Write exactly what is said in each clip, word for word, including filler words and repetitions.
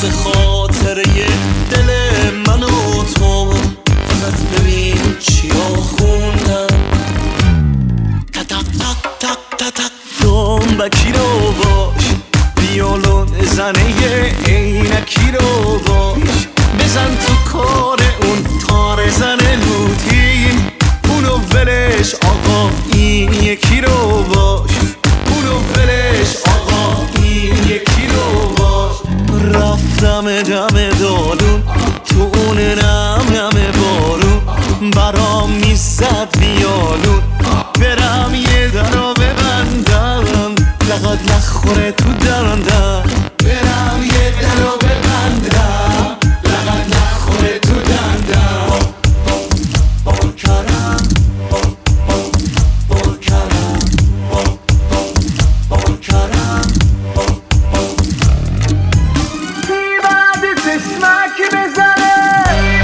به خاطر یه دل من و تو. فقط ببین چیا خوندم، تک تک تک تک تک دنبکی رو باش، ویولون زنه یه عینکی رو باش، بزن تو کار اون تار زن لوتیم، اونو ولش آقا این یکی رو باش، اونو ولش آقا این یکی رو باش. رفتم دم دالون تو اون نم نم بارون، برام میزد ویالون، برم یه درو ببندم لقد نخوره تو درندم، برم یه درو ببندم لقد نخوره تو دندم. بال کردم بال بال کردم بال کردم. کی بعد چشمک بزنه،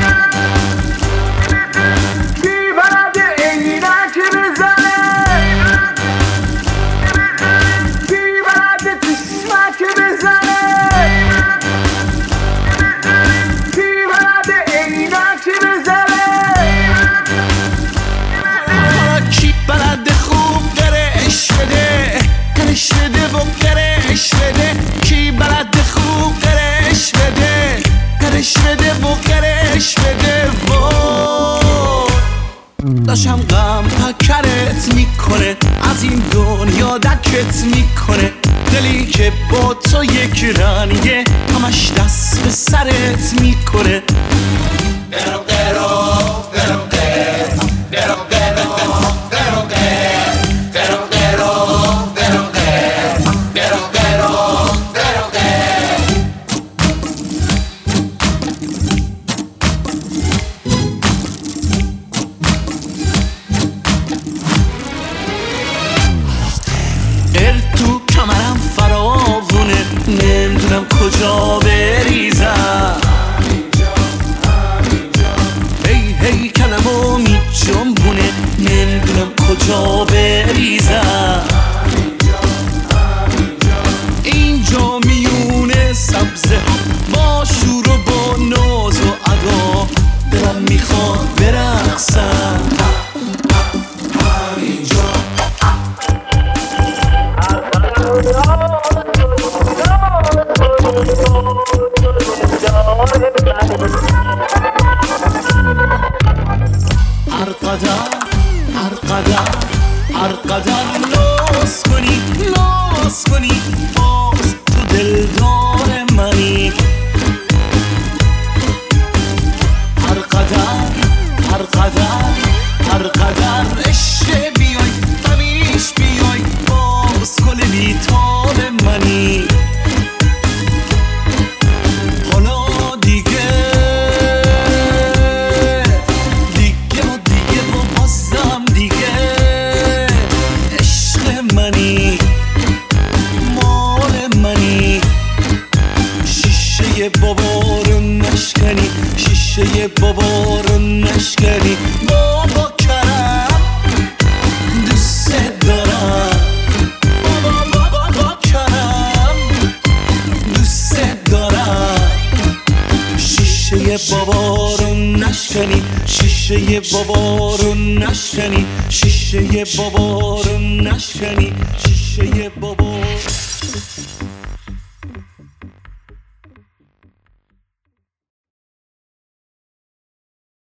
کی بعد عینک بزنه، کی بعد چشمک بزنه، کی بعد عینک بزنه. کی بلد خوب گرش بده، گرش بده و گرش بده، کی بلد خوب گرش بده، گرش بده و گرش بده. وای داشتم غم پکرت میکنه، از این دنیا دکت میکنه، دلی که با تو یک رنگه همش دست به سرت میکنه. درو درو درو درو درو تو کمرم فراوونه، نمیدونم کجا بریزم، هی هی کلمو می جنبونه، نمیدونم کجا بریزم. اینجا میونه سبزه با شور و با ناز و ادا، دلم میخواد برقصم. هر قدر هر قدر هر قدر ناز کنی ناز کنی، باز تو دلدار منی. هر قدر هر قدر هر قدر عشق بیای همیش بیای، باز گل بیتاب منی. بابا رو نشکنی، شیشه بابا رو نشکنی. بابا کرم دوست دارم، بابا بابا بابا کرم دوست دارم. شیشه بابا رو نشکنی، شیشه بابا رو نشکنی، شیشه بابا رو نشکنی، شیشه بابا.